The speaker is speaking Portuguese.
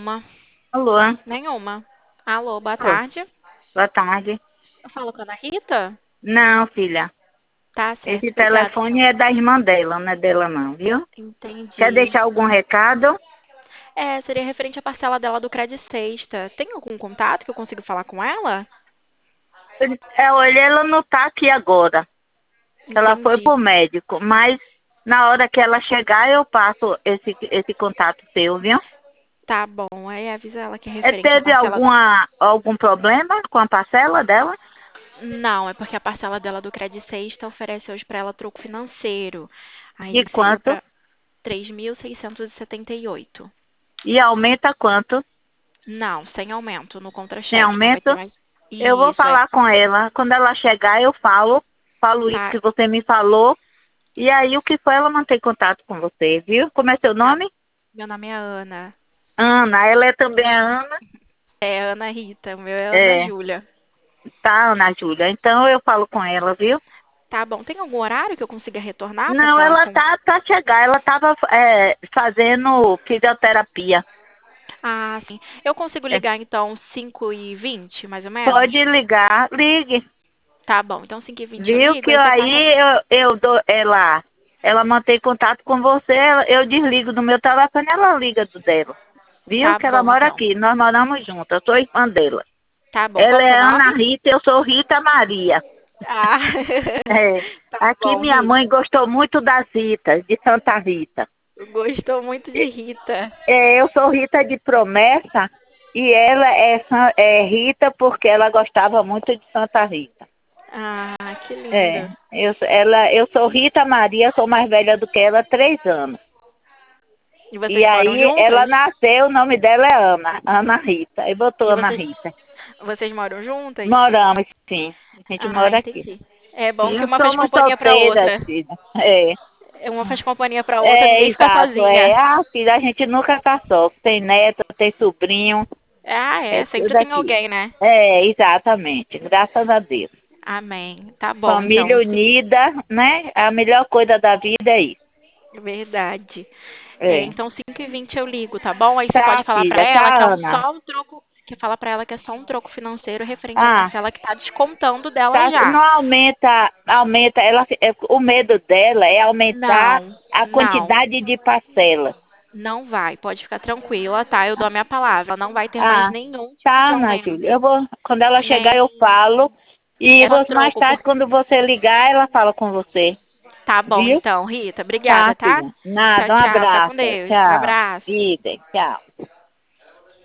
Nenhuma. Alô, Nenhuma. Alô, boa oi, tarde. boa tarde. Eu falo com a Ana Rita? Não, filha, Tá certo, esse obrigada, telefone então. é da irmã dela, não é dela não, viu? Quer Entendi. deixar algum recado? Seria referente à parcela dela do Credit Sexta. Tem algum contato que eu consiga falar com ela? Olha, ela não tá aqui agora. Ela foi Entendi. pro médico, mas na hora que ela chegar eu passo esse contato seu, viu? Tá bom, aí avisa ela que é referente à Teve parcela da... algum problema com a parcela dela? Não, é porque a parcela dela do Credit Sexta oferece hoje pra ela troco financeiro. De Aí seria quanto? pra 3.678. E aumenta quanto? Não, sem aumento no Tem contra-cheque. Não vai ter aumento? mais. Eu vou Isso, é. falar com ela. Quando ela chegar eu falo isso Tá, que você me falou. E aí, o que foi? Ela mantém contato com você, viu? Como é seu tá. nome? Meu nome é Ana. Ana. Ela é também a Ana? É Ana Rita. O meu é Ana É, Júlia. tá, Ana Júlia. Então, eu falo com ela, viu? Tá bom. Tem algum horário que eu consiga retornar pra Não, falar ela com. tá pra chegar. Ela tava fazendo fisioterapia. Ah, sim. Eu consigo É, ligar então 5h20, mais ou menos? pode ligar. Ligue. Tá bom. Então 5h20 eu Viu? ligo, Que aí você passa. aí eu dou ela mantém contato com você. Eu desligo do meu telefone, ela liga do dela. Viu? Tá Que ela bom, mora então. aqui. Nós moramos juntas. Eu sou irmã dela. Tá bom. Qual Ela que é seu é Ana nome? Rita, eu sou Rita Maria. Ah, É. tá Aqui bom, minha mãe Rita. gostou muito das Ritas, de Santa Rita. Gostou muito de Rita. Eu sou Rita de promessa e ela é Rita porque ela gostava muito de Santa Rita. Ah, que lindo. Eu sou Rita Maria, sou mais velha do que ela, 3 anos. E E vocês moram aí ela juntas? nasceu, o nome dela é Ana, Ana Rita. Aí botou E Ana vocês, Rita. vocês moram juntas? Moramos, sim. A gente Ah, mora aqui. entendi. É bom que E uma faz somos companhia pra solteiras, outra. filha. É. Uma faz companhia pra outra, É, ninguém fica exato. sozinha. Filha, a gente nunca tá só. Tem neto, tem sobrinho, Ah, é é. Sempre tudo tem aqui. alguém, né? É, exatamente. Graças a Deus. Amém. Tá bom, Família então. Sim, unida, né? A melhor coisa da vida é isso. verdade. É. Então, 5h20 eu ligo, tá bom? Aí você pode Tá, falar pra filha. ela que é Tá, Ana. só um troco. Que fala pra ela que é só um troco financeiro referente à Ah, parcela que tá descontando dela tá. já. Não aumenta. O medo dela é aumentar Não, a não, quantidade de parcelas. não vai. Pode ficar tranquila, tá? Eu dou a minha palavra. Não vai ter mais Ah, nenhum tipo tá, de Ana aumento. Júlia. Quando ela chegar, Nem. eu falo. E É só mais troco, tarde, porque. quando você ligar, ela fala com você. Tá bom, Viu? então, Rita. Tá, Obrigada, tá? filha. Tchau, Nada, um tchau. Fica com abraço. Deus. Um Tchau. abraço. Idem, tchau.